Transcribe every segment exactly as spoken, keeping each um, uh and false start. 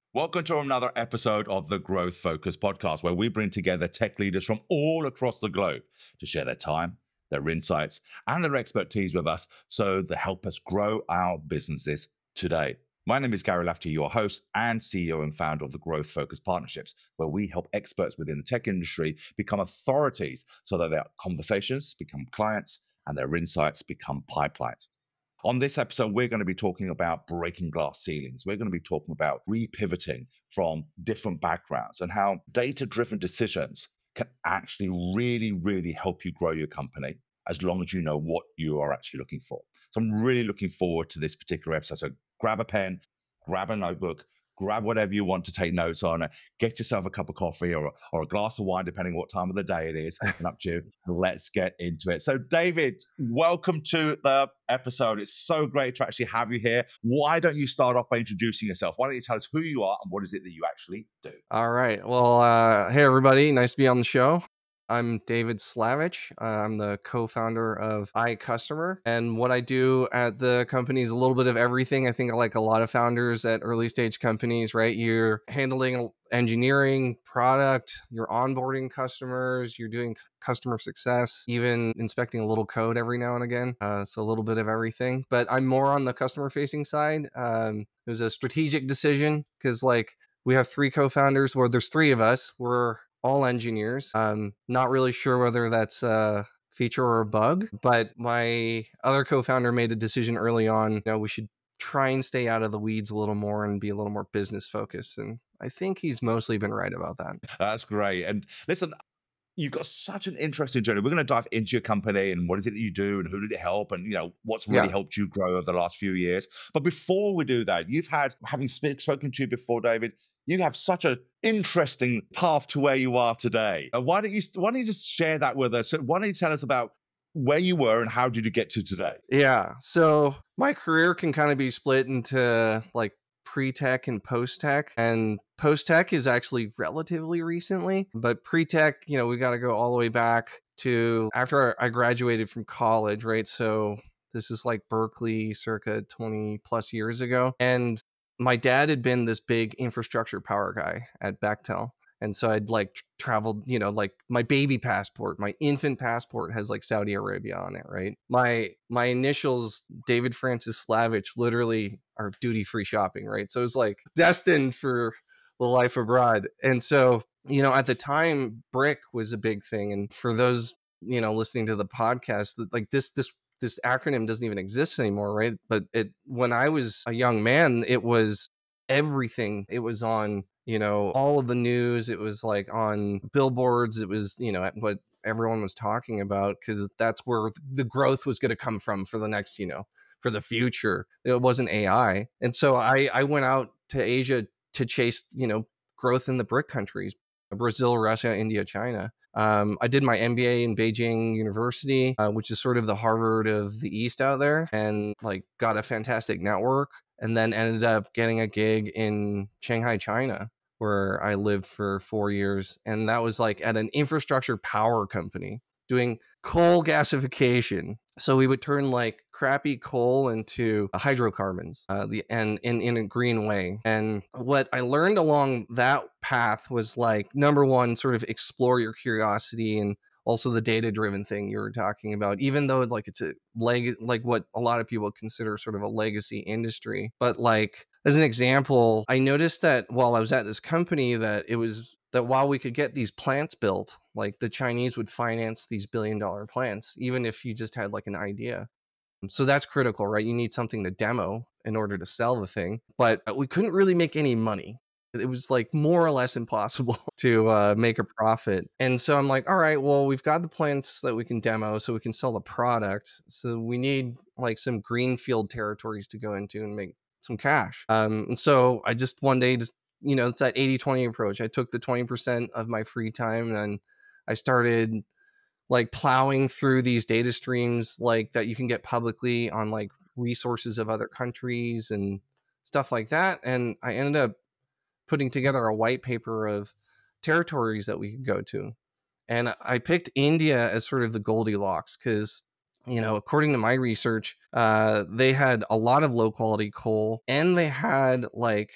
Welcome to another episode of the Growth Focus podcast, where we bring together tech leaders from all across the globe to share their time, their insights, and their expertise with us so they help us grow our businesses today. My name is Gary Lafferty, your host and C E O and founder of the Growth Focus Partnerships, where we help experts within the tech industry become authorities so that their conversations become clients and their insights become pipelines. On this episode, we're going to be talking about breaking glass ceilings. We're going to be talking about repivoting from different backgrounds and how data-driven decisions can actually really, really help you grow your company as long as you know what you are actually looking for. So I'm really looking forward to this particular episode. So grab a pen, grab a notebook, grab whatever you want to take notes on, get yourself a cup of coffee or, or a glass of wine, depending on what time of the day it is, and up to you. Let's get into it. So, David, welcome to the episode. It's so great to actually have you here. Why don't you start off by introducing yourself? Why don't you tell us who you are and what is it that you actually do? All right. Well, uh, hey, everybody. Nice to be on the show. I'm David Slavich. Uh, I'm the co-founder of iCustomer. And what I do at the company is a little bit of everything. I think like a lot of founders at early stage companies, right? You're handling engineering, product, you're onboarding customers, you're doing customer success, even inspecting a little code every now and again. Uh, so a little bit of everything. But I'm more on the customer facing side. Um, it was a strategic decision because like, we have three co-founders, where there's three of us. We're all engineers. I'm not really sure whether that's a feature or a bug, but my other co-founder made a decision early on, you know, we should try and stay out of the weeds a little more and be a little more business focused. And I think he's mostly been right about that. That's great. And listen, you've got such an interesting journey. We're going to dive into your company and what is it that you do and who did it help and, you know, what's really Yeah. helped you grow over the last few years. But before we do that, you've had, having sp- spoken to you before, David, you have such an interesting path to where you are today. Uh, why don't you, why don't you just share that with us? Why don't you tell us about where you were and how did you get to today? Yeah. So my career can kind of be split into like pre-tech and post-tech. And post-tech is actually relatively recently, but pre-tech, you know, we got to go all the way back to after I graduated from college, right? So this is like Berkeley circa twenty plus years ago. And my dad had been this big infrastructure power guy at Bechtel. And so I'd like tr- traveled, you know, like my baby passport, my infant passport has like Saudi Arabia on it, right? My my initials, David Francis Slavich, literally are duty free shopping, right? So it was like destined for the life abroad. And so, you know, at the time, brick was a big thing. And for those, you know, listening to the podcast, like this this this acronym doesn't even exist anymore, right? But it when I was a young man, it was everything. It was on, you know, all of the news. It was like on billboards. It was, you know, what everyone was talking about because that's where the growth was going to come from for the next, you know, for the future. It wasn't A I. And so I, I went out to Asia to chase, you know, growth in the BRIC countries, Brazil, Russia, India, China. Um, I did my M B A in Beijing University, uh, which is sort of the Harvard of the East out there, and like got a fantastic network. And then ended up getting a gig in Shanghai, China, where I lived for four years. And that was like at an infrastructure power company doing coal gasification. So we would turn like crappy coal into hydrocarbons, uh, the and in, in a green way. And what I learned along that path was like, number one, sort of explore your curiosity and also the data driven thing you were talking about, even though like it's a leg like what a lot of people consider sort of a legacy industry. But like as an example, I noticed that while I was at this company that it was that while we could get these plants built, like the Chinese would finance these billion dollar plants, even if you just had like an idea. So that's critical, right? You need something to demo in order to sell the thing. But we couldn't really make any money. It was like more or less impossible to uh, make a profit. And so I'm like, all right, well, we've got the plants that we can demo so we can sell the product. So we need like some greenfield territories to go into and make some cash. Um, and so I just one day just, you know, it's that eighty twenty approach. I took the twenty percent of my free time and I started like plowing through these data streams like that you can get publicly on like resources of other countries and stuff like that. And I ended up putting together a white paper of territories that we could go to. And I picked India as sort of the Goldilocks because, you know, according to my research, uh, they had a lot of low quality coal and they had like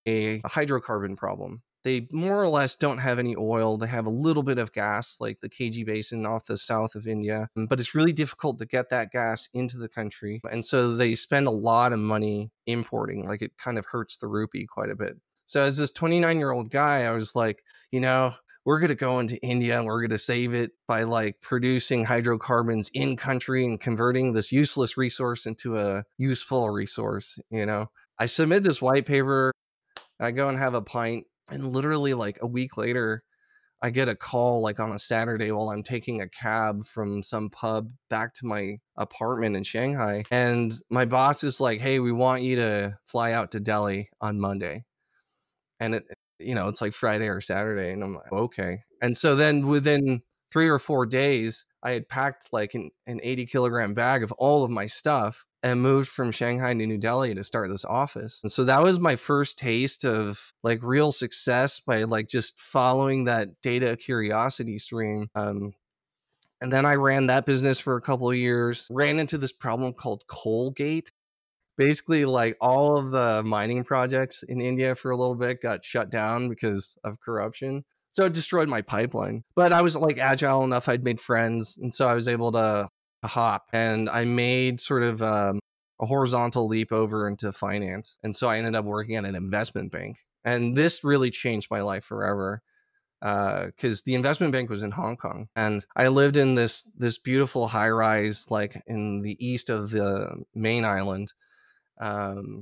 a hydrocarbon problem. They more or less don't have any oil. They have a little bit of gas, like the K G Basin off the south of India, but it's really difficult to get that gas into the country. And so they spend a lot of money importing, like it kind of hurts the rupee quite a bit. So as this twenty-nine year old guy, I was like, you know, we're going to go into India and we're going to save it by like producing hydrocarbons in country and converting this useless resource into a useful resource. You know, I submit this white paper, I go and have a pint, and literally like a week later, I get a call like on a Saturday while I'm taking a cab from some pub back to my apartment in Shanghai. And my boss is like, hey, we want you to fly out to Delhi on Monday. And it, you know, it's like Friday or Saturday. And I'm like, okay. And so then within three or four days, I had packed like an, an eighty kilogram bag of all of my stuff and moved from Shanghai to New Delhi to start this office. And so that was my first taste of like real success by like just following that data curiosity stream. Um, and then I ran that business for a couple of years, ran into this problem called Coalgate. Basically, like all of the mining projects in India for a little bit got shut down because of corruption. So it destroyed my pipeline. But I was like agile enough. I'd made friends. And so I was able to hop, and I made sort of um, a horizontal leap over into finance. And so I ended up working at an investment bank. And this really changed my life forever, because uh, the investment bank was in Hong Kong. And I lived in this this beautiful high rise, like in the east of the main island, um,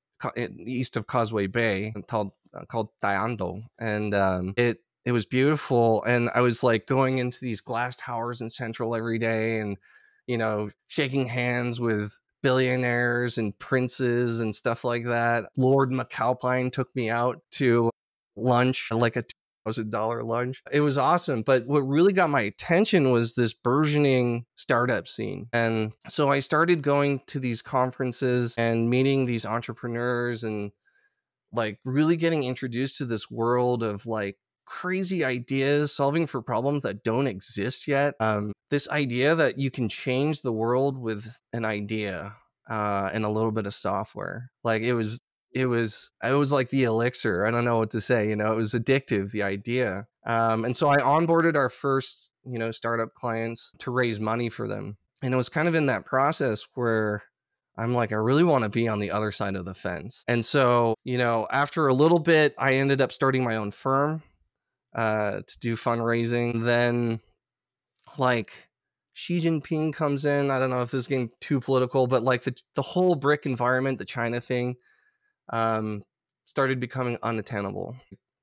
east of Causeway Bay, called uh, called Dayando, and um, it it was beautiful. And I was like going into these glass towers in Central every day, and you know, shaking hands with billionaires and princes and stuff like that. Lord McAlpine took me out to lunch, like a two thousand dollar lunch. It was awesome. But what really got my attention was this burgeoning startup scene. And so I started going to these conferences and meeting these entrepreneurs and like really getting introduced to this world of like crazy ideas, solving for problems that don't exist yet. Um, this idea that you can change the world with an idea uh, and a little bit of software. Like it was, it was, it was like the elixir. I don't know what to say. You know, it was addictive, the idea. Um, and so I onboarded our first, you know, startup clients to raise money for them. And it was kind of in that process where I'm like, I really want to be on the other side of the fence. And so, you know, after a little bit, I ended up starting my own firm uh, to do fundraising. Then, like, Xi Jinping comes in. I don't know if this is getting too political, but like the, the whole BRIC environment, the China thing, um, started becoming unattainable.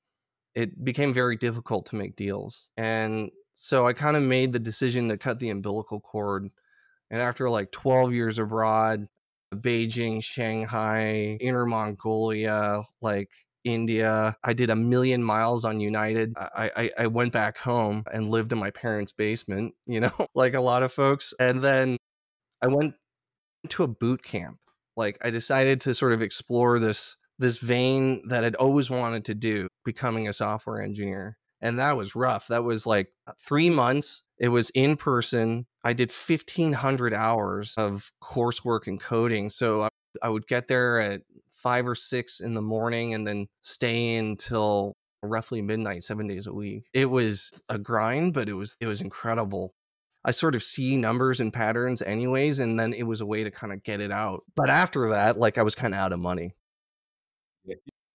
It became very difficult to make deals. And so I kind of made the decision to cut the umbilical cord. And after like twelve years abroad, Beijing, Shanghai, Inner Mongolia, like India, I did a million miles on United. I, I, I went back home and lived in my parents' basement, you know, like a lot of folks. And then I went to a boot camp. Like I decided to sort of explore this this vein that I'd always wanted to do, becoming a software engineer. And that was rough. That was like three months. It was in person. I did fifteen hundred hours of coursework and coding. So I, I would get there at five or six in the morning and then stay until roughly midnight, seven days a week. It was a grind, but it was it was incredible. I sort of see numbers and patterns anyways, and then it was a way to kind of get it out. But after that, like I was kind of out of money. Yeah.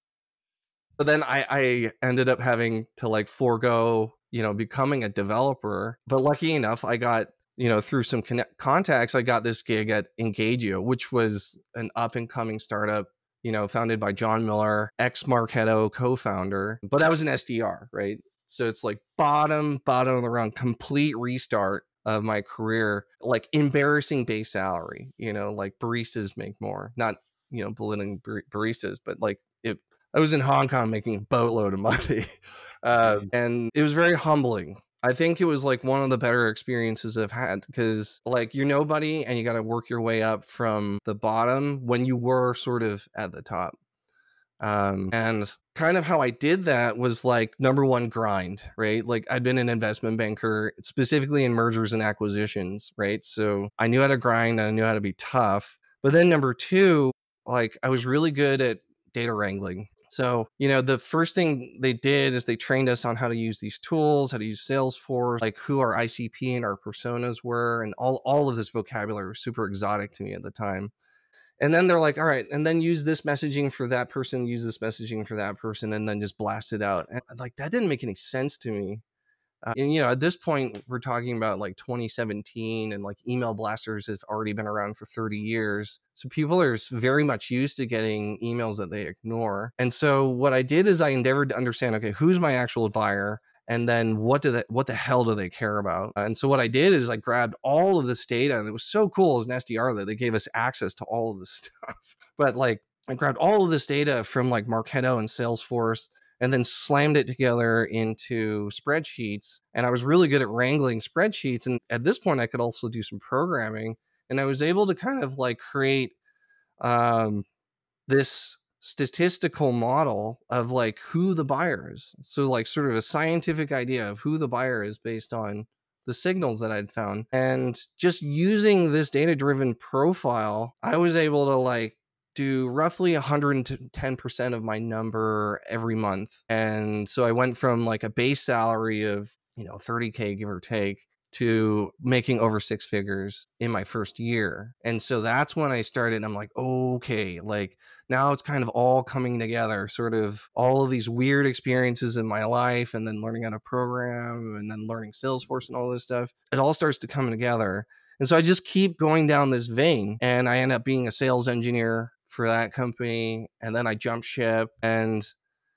So then I, I ended up having to like forego, you know, becoming a developer. But lucky enough, I got, you know, through some connect- contacts, I got this gig at Engagio, which was an up and coming startup, you know, founded by John Miller, ex Marketo co-founder. But I was an S D R, right? So it's like bottom, bottom of the rung, complete restart of my career, like embarrassing base salary, you know, like baristas make more, not, you know, belittling bar- baristas, but like it, I was in Hong Kong making a boatload of money. Uh, and it was very humbling. I think it was like one of the better experiences I've had because like you're nobody and you got to work your way up from the bottom when you were sort of at the top. Um, and kind of how I did that was like number one, grind, right? Like I'd been an investment banker, specifically in mergers and acquisitions, right? So I knew how to grind, I knew how to be tough. But then number two, like I was really good at data wrangling. So, you know, the first thing they did is they trained us on how to use these tools, how to use Salesforce, like who our I C P and our personas were, and all, all of this vocabulary was super exotic to me at the time. And then they're like, all right, and then use this messaging for that person, use this messaging for that person, and then just blast it out. And like that didn't make any sense to me. Uh, and you know, at this point, we're talking about like twenty seventeen, and like email blasters have already been around for thirty years. So people are s- very much used to getting emails that they ignore. And so what I did is I endeavored to understand, okay, who's my actual buyer? And then what do they, what the hell do they care about? And so what I did is I grabbed all of this data, and it was so cool as an S D R that they gave us access to all of this stuff. But like I grabbed all of this data from like Marketo and Salesforce, and then slammed it together into spreadsheets. And I was really good at wrangling spreadsheets. And at this point, I could also do some programming. And I was able to kind of like create um, this statistical model of like who the buyer is. So, like, sort of a scientific idea of who the buyer is based on the signals that I'd found. And just using this data driven profile, I was able to like do roughly one hundred ten percent of my number every month. And so I went from like a base salary of, you know, thirty K, give or take, to making over six figures in my first year. And so that's when I started. I'm like, okay, like now it's kind of all coming together, sort of all of these weird experiences in my life, and then learning how to program, and then learning Salesforce and all this stuff. It all starts to come together. And so I just keep going down this vein, and I end up being a sales engineer for that company. And then I jump ship, and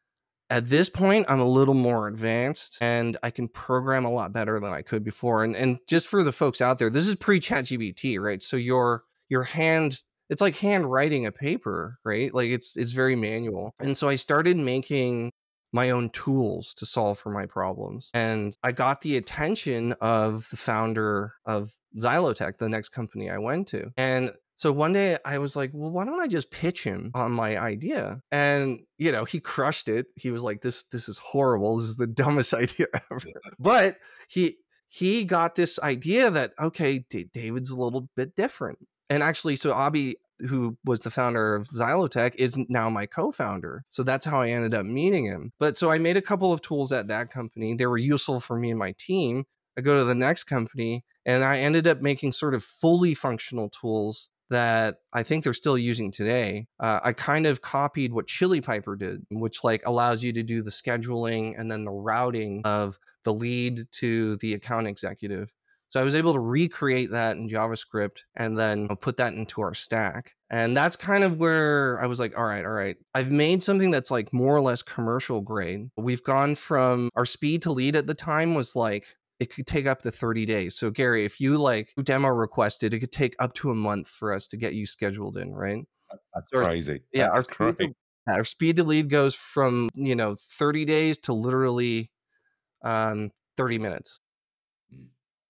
at this point, I'm a little more advanced, and I can program a lot better than I could before. And and just for the folks out there, this is pre-ChatGPT, right? So your your hand, it's like handwriting a paper, right? Like it's it's very manual. And so I started making my own tools to solve for my problems. And I got the attention of the founder of Xylotech, the next company I went to. And so one day I was like, well, why don't I just pitch him on my idea? And, you know, he crushed it. He was like, this, this is horrible. This is the dumbest idea ever. But he, he got this idea that, okay, D- David's a little bit different. And actually, so Abhi, who was the founder of Xylotech, is now my co-founder. So that's how I ended up meeting him. But so I made a couple of tools at that company. They were useful for me and my team. I go to the next company, and I ended up making sort of fully functional tools that I think they're still using today. Uh, I kind of copied what Chili Piper did, which like allows you to do the scheduling and then the routing of the lead to the account executive. So I was able to recreate that in JavaScript and then put that into our stack. And that's kind of where I was like, all right, all right. I've made something that's like more or less commercial grade. We've gone from our speed to lead at the time was like, it could take up to thirty days. So Gary, if you like demo requested, it could take up to a month for us to get you scheduled in, right? That's So our, crazy. yeah, our That's speed great. to our speed to lead goes from, you know, thirty days to literally um, thirty minutes. Mm.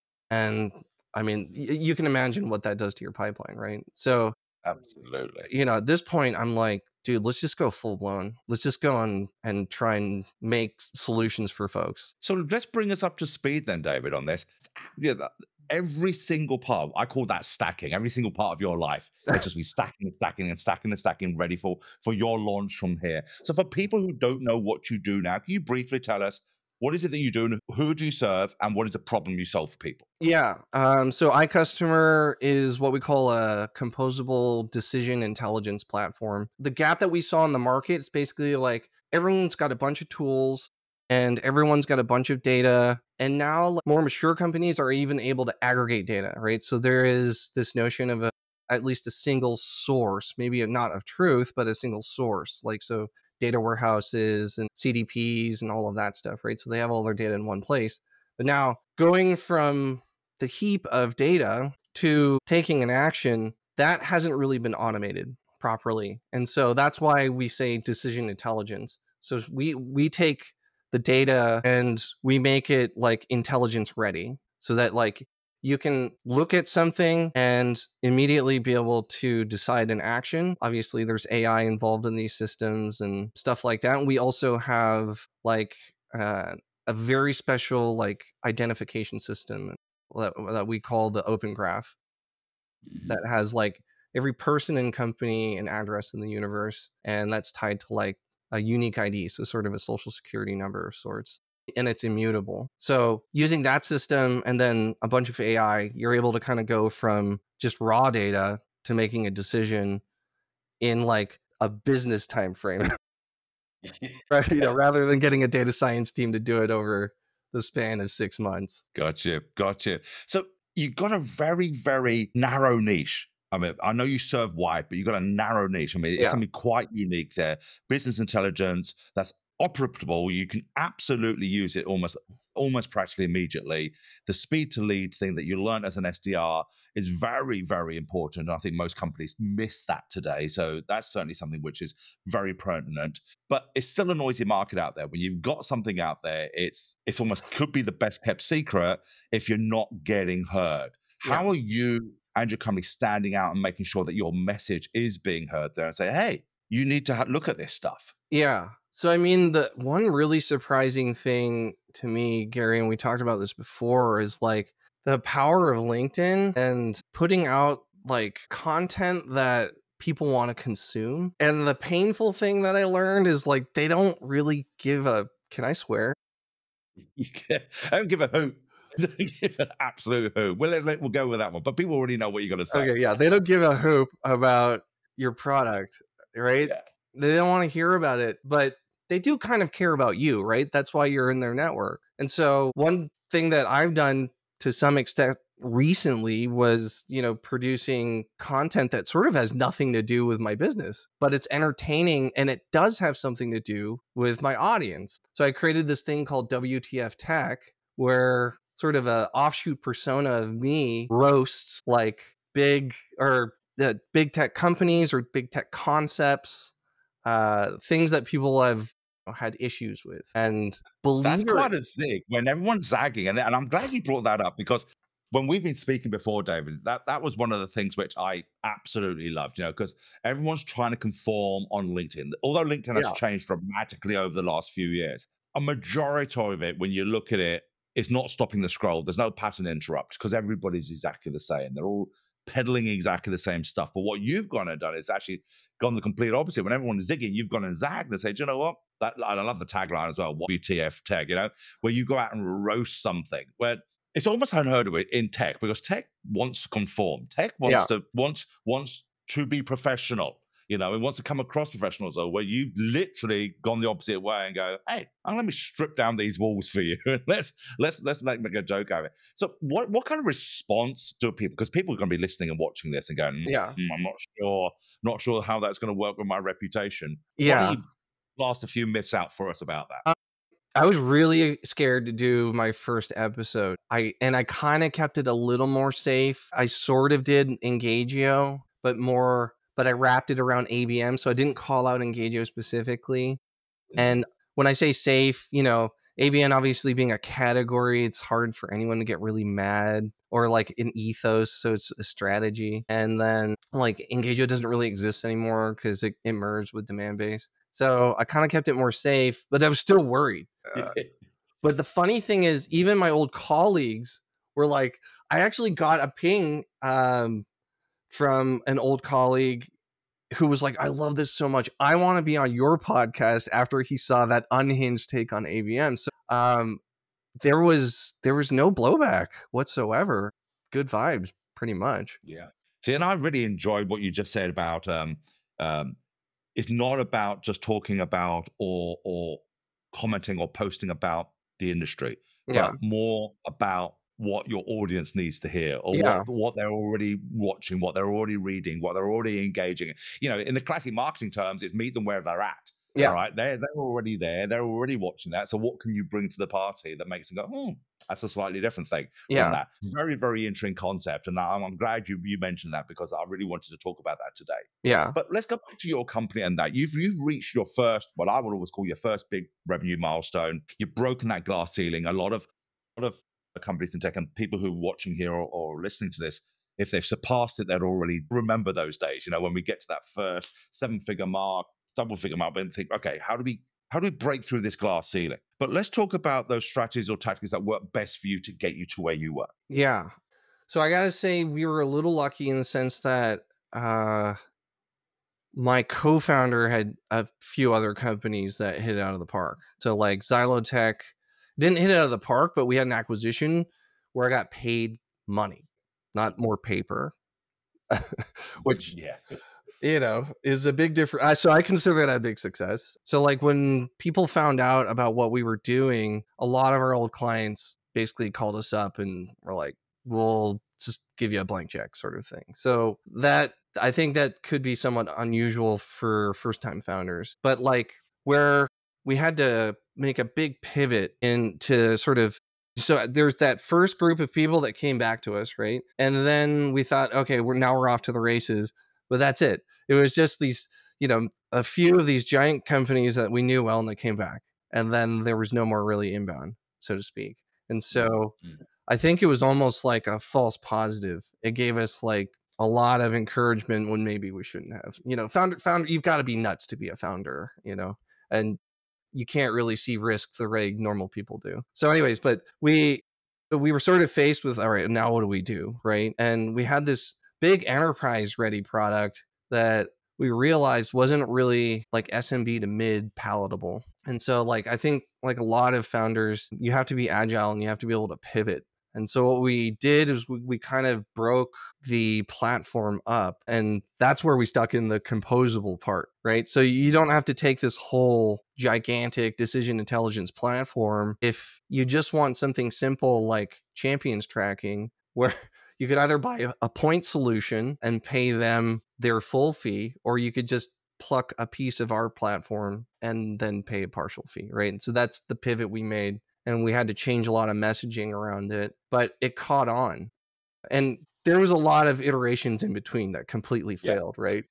And I mean, y- you can imagine what that does to your pipeline, right? So, Absolutely. you know, at this point, I'm like, dude, let's just go full blown. Let's just go on and try and make s- solutions for folks. So let's bring us up to speed then, David, on this. Yeah, that, every single part, I call that stacking. Every single part of your life, it's just be stacking and stacking and stacking and stacking, ready for for your launch from here. So for people who don't know what you do now, can you briefly tell us what is it that you do, and who do you serve, and what is the problem you solve for people? Yeah. Um, so iCustomer is what we call a composable decision intelligence platform. The gap that we saw in the market is basically like everyone's got a bunch of tools and everyone's got a bunch of data. And now like, more mature companies are even able to aggregate data, right? So there is this notion of a, at least a single source, maybe not of truth, but a single source. Like, so data warehouses and C D Ps and all of that stuff, right? So they have all their data in one place. But now going from the heap of data to taking an action, that hasn't really been automated properly. And so that's why we say decision intelligence. So we we take the data and we make it like intelligence ready so that like you can look at something and immediately be able to decide an action. Obviously there's A I involved in these systems and stuff like that. And we also have like uh, a very special like identification system that, that we call the Open Graph that has like every person and company and address in the universe, and that's tied to like a unique I D, so sort of a social security number of sorts, and it's immutable. So using that system and then a bunch of A I, you're able to kind of go from just raw data to making a decision in like a business time frame, right? You know, rather than getting a data science team to do it over the span of six months. Gotcha, gotcha. So you've got a very, very narrow niche. I mean, I know you serve wide, but you've got a narrow niche. I mean, it's Yeah. something quite unique there. Business intelligence that's operable. You can absolutely use it almost, almost practically immediately. The speed to lead thing that you learn as an S D R is very, very important. I think most companies miss that today. So that's certainly something which is very pertinent. But it's still a noisy market out there. When you've got something out there, it's it's almost could be the best kept secret if you're not getting heard. Yeah. How are you and your company standing out and making sure that your message is being heard there and say, hey, you need to ha- look at this stuff? Yeah. So, I mean, the one really surprising thing to me, Gary, and we talked about this before, is like the power of LinkedIn and putting out like content that people want to consume. And the painful thing that I learned is like they don't really give a, can I swear? You can, I don't give a hoot. Don't give an absolute hoot. We'll, let, we'll go with that one. But people already know what you're going to say. Okay. Yeah. They don't give a hoop about your product, right? Yeah. They don't want to hear about it, but they do kind of care about you, right? That's why you're in their network. And so one thing that I've done to some extent recently was, you know, producing content that sort of has nothing to do with my business, but it's entertaining and it does have something to do with my audience. So I created this thing called W T F Tech, where sort of a offshoot persona of me roasts like big or the big tech companies or big tech concepts, uh, things that people have had issues with. And believe That's it or quite a zig when everyone's zagging. And, and I'm glad you brought that up because when we've been speaking before, David, that, that was one of the things which I absolutely loved, you know, because everyone's trying to conform on LinkedIn. Although LinkedIn has Yeah. changed dramatically over the last few years, a majority of it, when you look at it, is not stopping the scroll. There's no pattern interrupt because everybody's exactly the same. They're all peddling exactly the same stuff. But what you've gone and done is actually gone the complete opposite. When everyone is zigging, you've gone and zagged and said, "Do you know what? That, I love the tagline as well, W T F Tech, you know, where you go out and roast something where it's almost unheard of it in tech because tech wants to conform. Tech wants Yeah. to wants wants to be professional. You know, it wants to come across professional. So where you've literally gone the opposite way and go, hey, oh, let me strip down these walls for you. let's let's let's make, make a joke out of it. So what what kind of response do people? Because people are going to be listening and watching this and going, mm, Yeah. mm, I'm not sure, not sure how that's going to work with my reputation. Why Yeah. don't you blast a few myths out for us about that? Uh, I was really scared to do my first episode. I and I kind of kept it a little more safe. I sort of did Engagio, but more, but I wrapped it around A B M, so I didn't call out Engagio specifically. And when I say safe, you know, A B N obviously being a category, it's hard for anyone to get really mad, or like an ethos, so it's a strategy. And then like Engagio doesn't really exist anymore because it, it merged with Demandbase. So I kind of kept it more safe, but I was still worried. Uh, but the funny thing is, even my old colleagues were like, I actually got a ping um, from an old colleague who was like, I love this so much. I want to be on your podcast after he saw that unhinged take on A B M. So um, there was there was no blowback whatsoever. Good vibes, pretty much. Yeah. See, and I really enjoyed what you just said about um, um, it's not about just talking about or or commenting or posting about the industry, Yeah. but more about what your audience needs to hear or Yeah. what what they're already watching, what they're already reading, what they're already engaging in. You know, in the classic marketing terms, it's meet them where they're at. All Yeah. right. They're they're already there. They're already watching that. So what can you bring to the party that makes them go, hmm, that's a slightly different thing from Yeah. that. Very, very interesting concept. And I'm, I'm glad you you mentioned that because I really wanted to talk about that today. Yeah. But let's go back to your company and that. You've you've reached your first, what I would always call your first big revenue milestone. You've broken that glass ceiling. A lot of a lot of companies in tech and people who are watching here or, or listening to this, if they've surpassed it, they'd already remember those days. You know, when we get to that first seven-figure mark, double-figure mark, and think, okay, how do we how do we break through this glass ceiling? But let's talk about those strategies or tactics that work best for you to get you to where you were. Yeah. So I gotta say we were a little lucky in the sense that uh my co-founder had a few other companies that hit it out of the park. So like Xylotech didn't hit it out of the park, but we had an acquisition where I got paid money, not more paper, which, Yeah. you know, is a big difference. So I consider that a big success. So like when people found out about what we were doing, a lot of our old clients basically called us up and were like, we'll just give you a blank check sort of thing. So that, I think that could be somewhat unusual for first time founders, but like where we had to make a big pivot into sort of, so there's that first group of people that came back to us, right? And then we thought, okay, we're now we're off to the races, but that's it. It was just these, you know, a few of these giant companies that we knew well and they came back. And then there was no more really inbound, so to speak. And so Mm. I think it was almost like a false positive. It gave us like a lot of encouragement when maybe we shouldn't have. You know, founder, founder, you've got to be nuts to be a founder, you know, and you can't really see risk the way normal people do. So, anyways, but we we were sort of faced with, all right, now what do we do, right? And we had this big enterprise ready product that we realized wasn't really like S M B to mid palatable. And so like I think like a lot of founders, you have to be agile and you have to be able to pivot. And so what we did is we, we kind of broke the platform up, and that's where we stuck in the composable part, right? So you don't have to take this whole gigantic decision intelligence platform. If you just want something simple like champions tracking, where you could either buy a, a point solution and pay them their full fee, or you could just pluck a piece of our platform and then pay a partial fee, right? And so that's the pivot we made. And we had to change a lot of messaging around it, but it caught on. And there was a lot of iterations in between that completely Yeah. failed, right?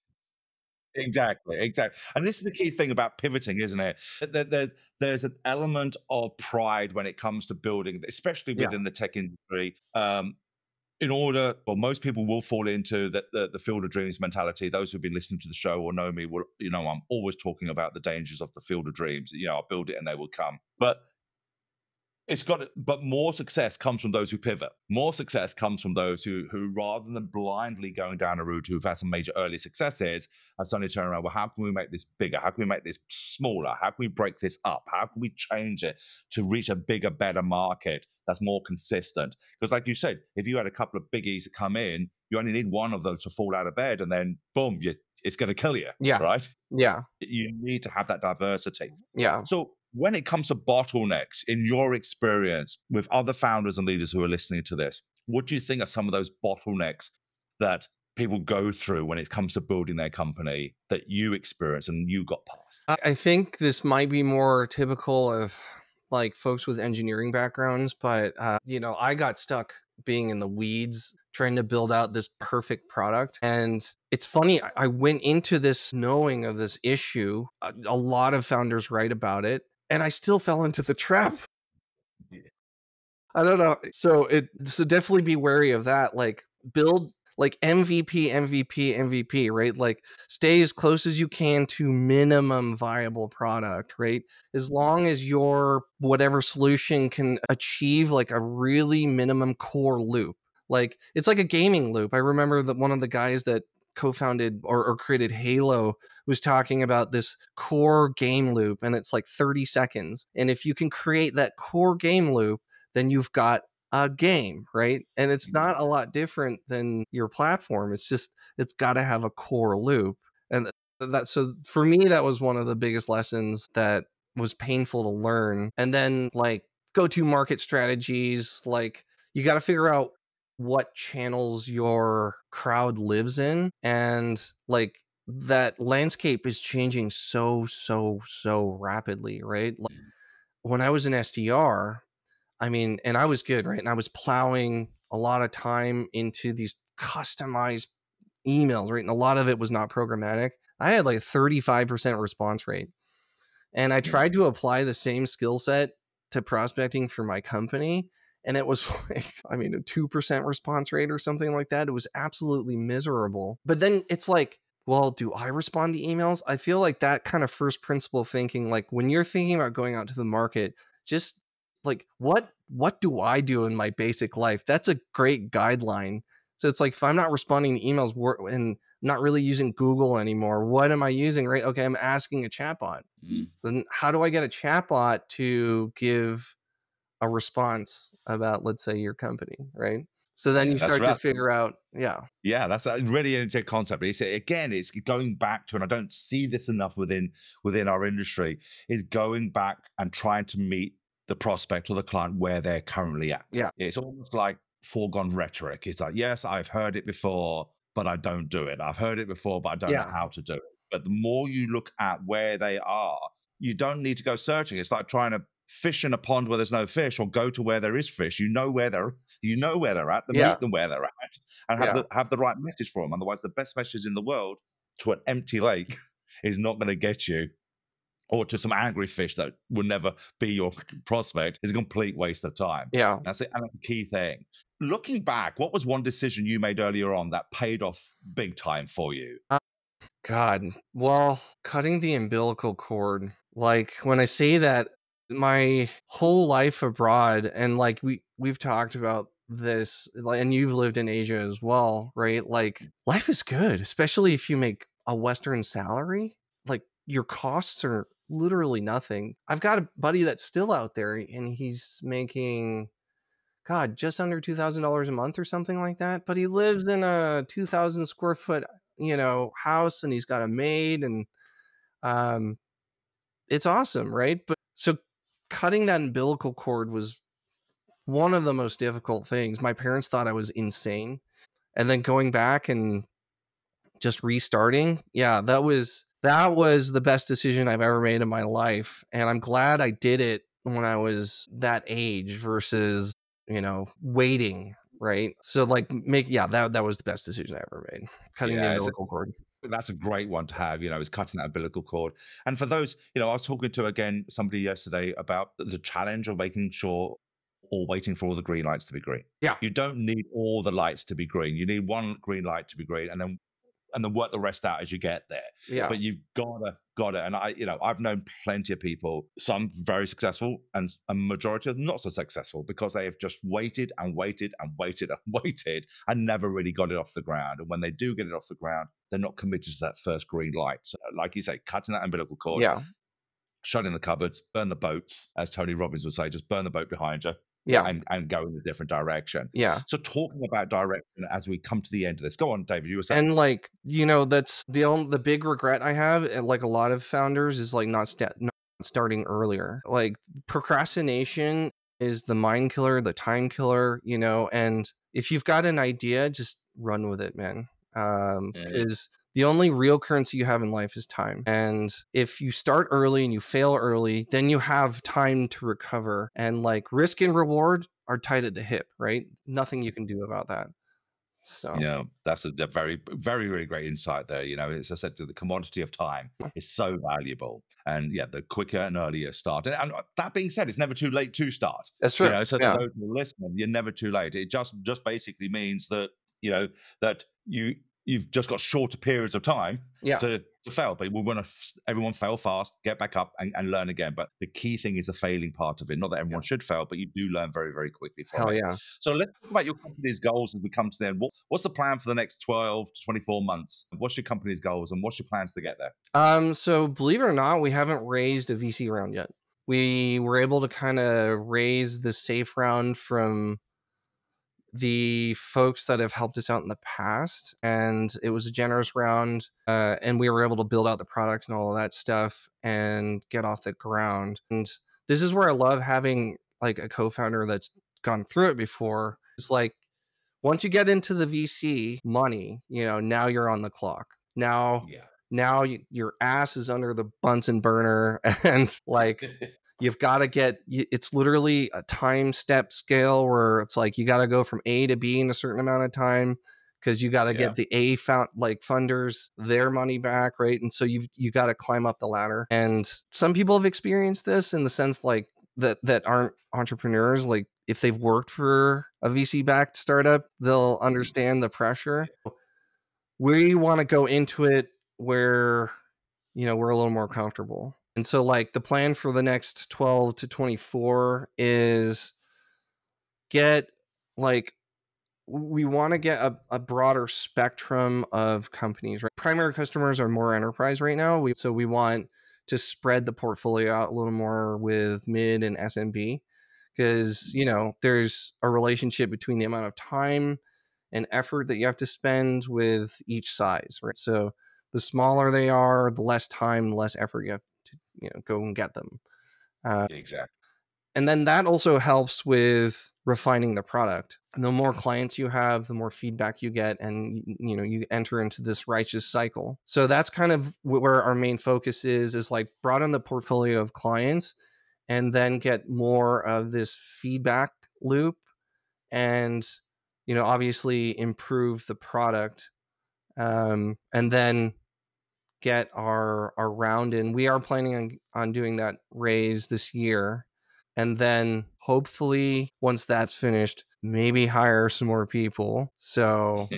Exactly, exactly. And this is the key thing about pivoting, isn't it? There, there, there's an element of pride when it comes to building, especially Yeah. within the tech industry. Um, in order, well, most people will fall into the, the, the field of dreams mentality. Those who've been listening to the show or know me will, you know, I'm always talking about the dangers of the field of dreams. You know, I'll build it and they will come. But it's got, but more success comes from those who pivot. More success comes from those who, who rather than blindly going down a route who've had some major early successes, have suddenly turned around. Well, how can we make this bigger? How can we make this smaller? How can we break this up? How can we change it to reach a bigger, better market that's more consistent? Because, like you said, if you had a couple of biggies that come in, you only need one of those to fall out of bed, and then boom, you, it's going to kill you. Yeah. Right. Yeah. You need to have that diversity. Yeah. So when it comes to bottlenecks, in your experience with other founders and leaders who are listening to this, what do you think are some of those bottlenecks that people go through when it comes to building their company that you experience and you got past? I think this might be more typical of like folks with engineering backgrounds, but uh, you know, I got stuck being in the weeds trying to build out this perfect product. And it's funny, I went into this knowing of this issue. A, a lot of founders write about it, and I still fell into the trap. I don't know. So it so definitely be wary of that. Like build like M V P, M V P, M V P, right? Like stay as close as you can to minimum viable product, right? As long as your whatever solution can achieve like a really minimum core loop. Like it's like a gaming loop. I remember that one of the guys that co-founded or, or created Halo was talking about this core game loop, and it's like thirty seconds. And if you can create that core game loop, then you've got a game, right? And it's not a lot different than your platform. It's just, it's got to have a core loop. And that, so for me, that was one of the biggest lessons that was painful to learn. And then like go to market strategies, like you got to figure out what channels your crowd lives in. And like that landscape is changing so, so, so rapidly, right? Like, when I was an S D R, I mean, and I was good, right? And I was plowing a lot of time into these customized emails, right? And a lot of it was not programmatic. I had like thirty-five percent response rate. And I tried to apply the same skill set to prospecting for my company. And it was like, I mean, a two percent response rate or something like that. It was absolutely miserable. But then it's like, well, do I respond to emails? I feel like that kind of first principle thinking, like when you're thinking about going out to the market, just like what what do I do in my basic life? That's a great guideline. So it's like if I'm not responding to emails and not really using Google anymore. What am I using? Right. Okay. I'm asking a chatbot. Mm. So then how do I get a chatbot to give a response about, let's say, your company? Right. So then Yeah, you that's start to right. figure out, yeah. Yeah, that's a really interesting concept. It's again, it's going back to, and I don't see this enough within within our industry, is going back and trying to meet the prospect or the client where they're currently at. Yeah. It's almost like foregone rhetoric. It's like, yes, I've heard it before, but I don't do it. I've heard it before, but I don't know Yeah. how to do it. But the more you look at where they are, you don't need to go searching. It's like trying to fish in a pond where there's no fish, or go to where there is fish. You know where they're you know where they're at, then Yeah. meet them where they're at, and have Yeah. the have the right message for them. Otherwise, the best message in the world to an empty lake is not going to get you, or to some angry fish that will never be your prospect, is a complete waste of time. Yeah. That's it, and that's the key thing. Looking back, what was one decision you made earlier on that paid off big time for you? Uh, God, well, cutting the umbilical cord. Like when I say that, my whole life abroad, and like we we've talked about this, like, and you've lived in Asia as well, right? Like life is good, especially if you make a Western salary. Like your costs are literally nothing. I've got a buddy that's still out there, and he's making, God, just under two thousand dollars a month or something like that. But he lives in a two thousand square foot, you know, house, and he's got a maid, and um, it's awesome, right? But so cutting that umbilical cord was one of the most difficult things. My parents thought I was insane. And then going back and just restarting, yeah, that was that was the best decision I've ever made in my life. And I'm glad I did it when I was that age versus, you know, waiting, right? So like make yeah, that that was the best decision I ever made. Cutting the Yeah, it's umbilical cord. that's a great one to have, you know, is cutting that umbilical cord. And for those, you know, I was talking to again somebody yesterday about the challenge of making sure, or waiting for all the green lights to be green. Yeah. You don't need all the lights to be green. You need one green light to be green, and then and then work the rest out as you get there. Yeah. But you've gotta gotta, and I, you know, I've known plenty of people, some very successful and a majority of not so successful, because they have just waited and waited and waited and waited and never really got it off the ground. And when they do get it off the ground, they're not committed to that first green light. So, like you say, cutting that umbilical cord, Yeah. shutting the cupboards, burn the boats, as Tony Robbins would say, just burn the boat behind you. Yeah. And, and go in a different direction. Yeah. So talking about direction as we come to the end of this, go on, David. You were saying, And like, you know, that's the only the big regret I have, and like a lot of founders, is like not sta- not starting earlier. Like procrastination is the mind killer, the time killer, you know. And if you've got an idea, just run with it, man. Um, Yeah. because the only real currency you have in life is time. And if you start early and you fail early, then you have time to recover. And like risk and reward are tied at the hip, right? Nothing you can do about that. So you know, that's a, a very, very, very great insight there. You know, as I said, the commodity of time is so valuable. And yeah, the quicker and earlier start. And, and that being said, it's never too late to start. that's true. You know, so Yeah. for those who are listening, you're never too late. It just just basically means that, you know, that you you've just got shorter periods of time Yeah. to, to fail. But we want to everyone fail fast, get back up and, and learn again. But the key thing is the failing part of it. Not that everyone should fail, but you do learn very, very quickly from Hell it. yeah. So let's talk about your company's goals as we come to the end. What, what's the plan for the next twelve to twenty-four months? What's your company's goals and what's your plans to get there? Um, so believe it or not, we haven't raised a V C round yet. We were able to kind of raise the safe round from the folks that have helped us out in the past, and it was a generous round, uh, and we were able to build out the product and all of that stuff and get off the ground. And this is where I love having like a co-founder that's gone through it before. It's like once you get into the V C money, you know, now you're on the clock. Now Yeah. now you, your ass is under the Bunsen burner, and like you've got to get, it's literally a time step scale where it's like you got to go from A to B in a certain amount of time, because you got to Yeah. get the A found like funders their money back, right? And so you've you got to climb up the ladder. And some people have experienced this in the sense like that that aren't entrepreneurs. Like if they've worked for a V C backed startup, they'll understand the pressure. We want to go into it where, you know, we're a little more comfortable. And so like the plan for the next twelve to twenty-four is get like we want to get a, a broader spectrum of companies, right? Primary customers are more enterprise right now. We, so we want to spread the portfolio out a little more with mid and S M B because, you know, there's a relationship between the amount of time and effort that you have to spend with each size, right? So the smaller they are, the less time, the less effort you have to, you know, go and get them. Uh, Exactly. and then that also helps with refining the product. And the more clients you have, the more feedback you get, and you know you enter into this righteous cycle. So that's kind of where our main focus is: is like broaden the portfolio of clients, and then get more of this feedback loop, and you know obviously improve the product, um, and then get our our round in. We are planning on on doing that raise this year, and then hopefully once that's finished, maybe hire some more people so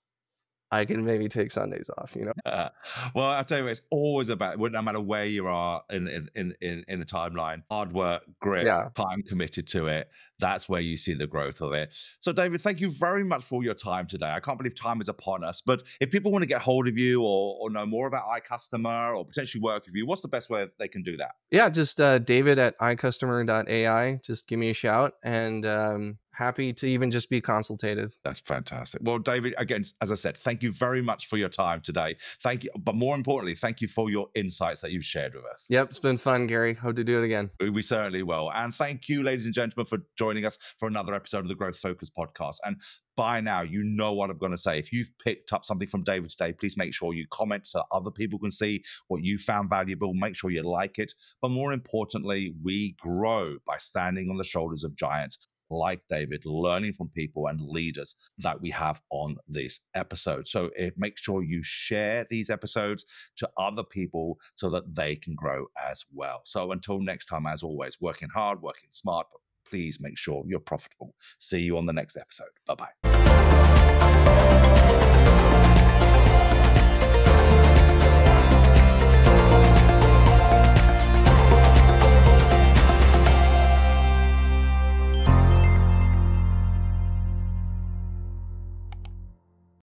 I can maybe take Sundays off, you know? Uh, well, I'll tell you, what, it's always about well, no matter where you are in in in in in the timeline, hard work, grit, Yeah. time committed to it. That's where you see the growth of it. So, David, thank you very much for your time today. I can't believe time is upon us. But if people want to get hold of you or, or know more about iCustomer or potentially work with you, what's the best way they can do that? Yeah, just uh, David at iCustomer dot A I. Just give me a shout, and um, happy to even just be consultative. That's fantastic. Well, David, again, as I said, thank you very much for your time today. Thank you. But more importantly, thank you for your insights that you've shared with us. Yep, it's been fun, Gary. Hope to do it again. We we certainly will. And thank you, ladies and gentlemen, for joining us for another episode of the Growth Focus podcast. And by now, you know what I'm going to say. If you've picked up something from David today, please make sure you comment so other people can see what you found valuable. Make sure you like it. But more importantly, we grow by standing on the shoulders of giants like David, learning from people and leaders that we have on this episode. So it, make sure you share these episodes to other people so that they can grow as well. So until next time, as always, working hard, working smart, but please make sure you're profitable. See you on the next episode. Bye-bye.